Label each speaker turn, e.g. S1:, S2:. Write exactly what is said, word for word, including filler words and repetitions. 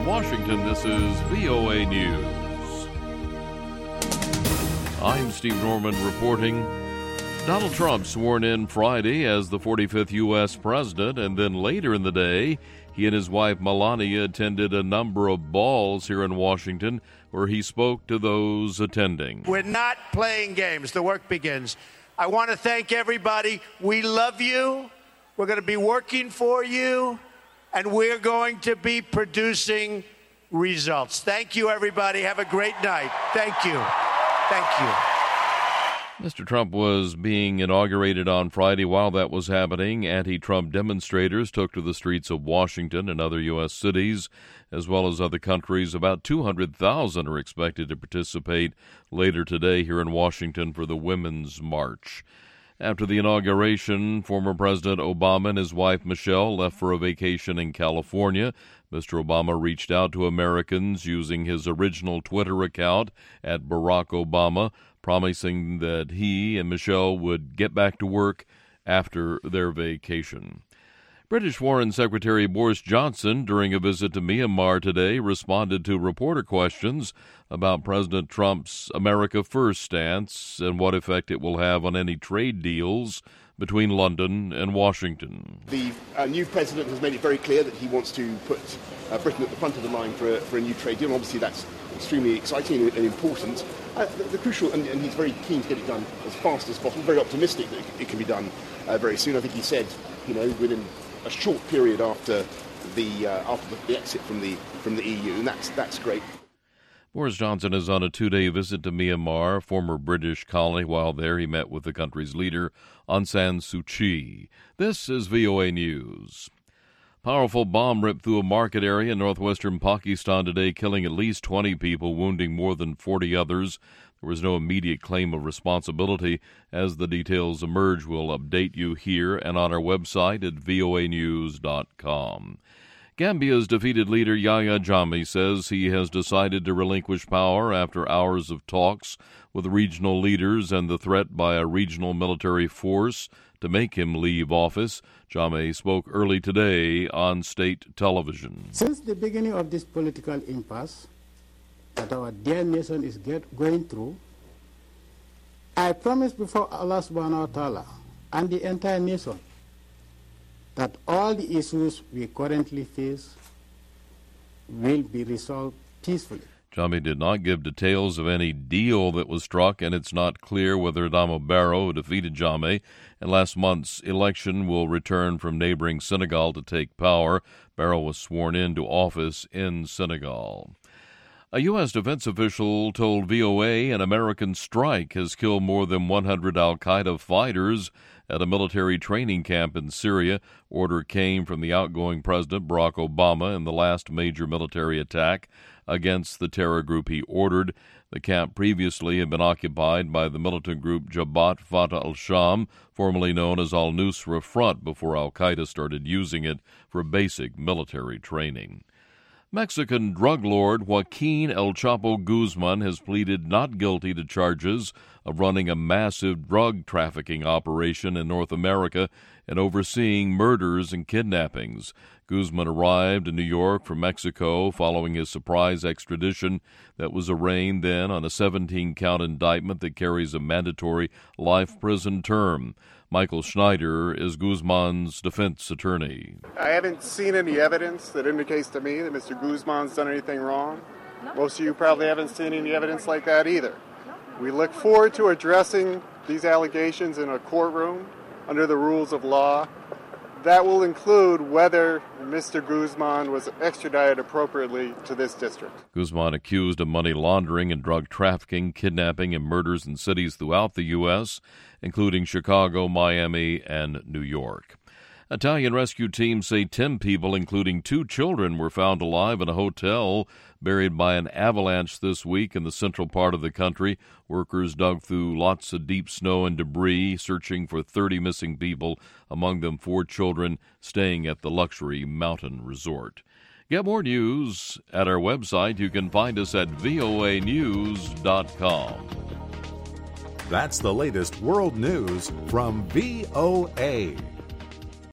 S1: From Washington, this is V O A News. I'm Steve Norman reporting. Donald Trump sworn in Friday as the forty-fifth U S president, and then later in the day, he and his wife Melania attended a number of balls here in Washington where he spoke to those attending.
S2: We're not playing games. The work begins. I want to thank everybody. We love you. We're going to be working for you, and we're going to be producing results. Thank you, everybody. Have a great night. Thank you. Thank you.
S1: Mister Trump was being inaugurated on Friday. While that was happening, anti-Trump demonstrators took to the streets of Washington and other U S cities, as well as other countries. About two hundred thousand are expected to participate later today here in Washington for the Women's March. After the inauguration, former President Obama and his wife Michelle left for a vacation in California. Mister Obama reached out to Americans using his original Twitter account at Barack Obama, promising that he and Michelle would get back to work after their vacation. British Foreign Secretary Boris Johnson, during a visit to Myanmar today, responded to reporter questions about President Trump's America First stance and what effect it will have on any trade deals between London and Washington.
S3: The uh, new president has made it very clear that he wants to put uh, Britain at the front of the line for a, for a new trade deal. And obviously, that's extremely exciting and, and important. Uh, the, the crucial, and, and he's very keen to get it done as fast as possible, very optimistic that it, it can be done uh, very soon. I think he said, you know, within a short period after the uh, after the, the exit from the from the E U, and that's that's great.
S1: Boris Johnson is on a two-day visit to Myanmar, former British colony. While there, he met with the country's leader, Aung San Suu Kyi. This is V O A News. Powerful bomb ripped through a market area in northwestern Pakistan today, killing at least twenty people, wounding more than forty others. There was no immediate claim of responsibility. As the details emerge, we'll update you here and on our website at V O A news dot com. Gambia's defeated leader Yahya Jammeh says he has decided to relinquish power after hours of talks with regional leaders and the threat by a regional military force to make him leave office. Jammeh spoke early today on state television.
S4: Since the beginning of this political impasse that our dear nation is get, going through, I promise before Allah subhanahu wa ta'ala and the entire nation that all the issues we currently face will be resolved peacefully.
S1: Jammeh did not give details of any deal that was struck, and it's not clear whether Adama Barrow, who defeated Jammeh in last month's election, will return from neighboring Senegal to take power. Barrow was sworn into office in Senegal. A U S defense official told V O A an American strike has killed more than one hundred al-Qaeda fighters at a military training camp in Syria. Order came from the outgoing President Barack Obama in the last major military attack against the terror group he ordered. The camp previously had been occupied by the militant group Jabhat Fatah al-Sham, formerly known as al-Nusra Front, before al-Qaeda started using it for basic military training. Mexican drug lord Joaquin El Chapo Guzman has pleaded not guilty to charges of running a massive drug trafficking operation in North America and overseeing murders and kidnappings. Guzman arrived in New York from Mexico following his surprise extradition that was arraigned then on a seventeen-count indictment that carries a mandatory life prison term. Michael Schneider is Guzman's defense attorney.
S5: I haven't seen any evidence that indicates to me that Mister Guzman's done anything wrong. No. Most of you probably haven't seen any evidence like that either. No. We look forward to addressing these allegations in a courtroom under the rules of law. That will include whether Mister Guzman was extradited appropriately to this district.
S1: Guzman accused of money laundering and drug trafficking, kidnapping, and murders in cities throughout the U S, including Chicago, Miami, and New York. Italian rescue teams say ten people, including two children, were found alive in a hotel buried by an avalanche this week in the central part of the country. Workers dug through lots of deep snow and debris, searching for thirty missing people, among them four children staying at the luxury mountain resort. Get more news at our website. You can find us at V O A news dot com.
S6: That's the latest world news from V O A.